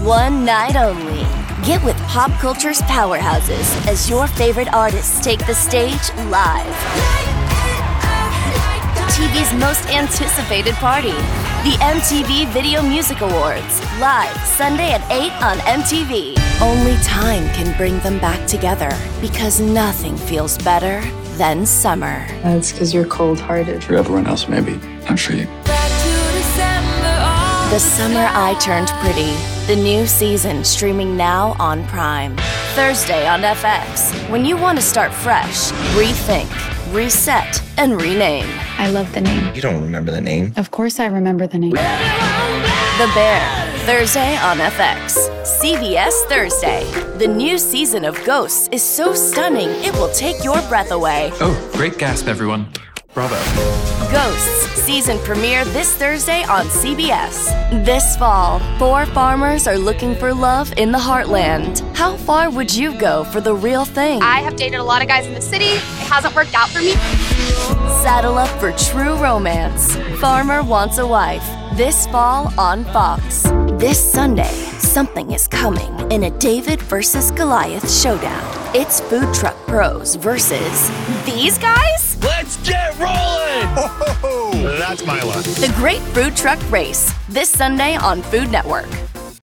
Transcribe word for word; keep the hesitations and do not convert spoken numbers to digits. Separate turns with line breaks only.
One night only. Get with pop culture's powerhouses as your favorite artists take the stage live. T V's most anticipated party, the M T V Video Music Awards, live Sunday at eight on M T V. Only time can bring them back together because nothing feels better than summer.
That's because you're cold-hearted.
For everyone else, maybe. Not for you.
The Summer I Turned Pretty, the new season streaming now on Prime. Thursday on F X. When you want to start fresh, rethink, reset, and rename.
I love the name.
You don't remember the name?
Of course I remember the name.
The Bear, Thursday on F X. C B S Thursday. The new season of Ghosts is so stunning it will take your breath away.
Oh, great gasp, everyone. Bravo.
Ghosts season premiere this Thursday on C B S. This fall, four farmers are looking for love in the heartland. How far would you go for the real thing?
I have dated a lot of guys in the city. It hasn't worked out for me.
Saddle up for true romance. Farmer Wants a Wife. This fall on Fox. This Sunday, something is coming in a David versus Goliath showdown. It's Food Truck Pros versus these guys?
Let's get rolling! Ho, ho, ho. That's my luck.
The Great Food Truck Race. This Sunday on Food Network.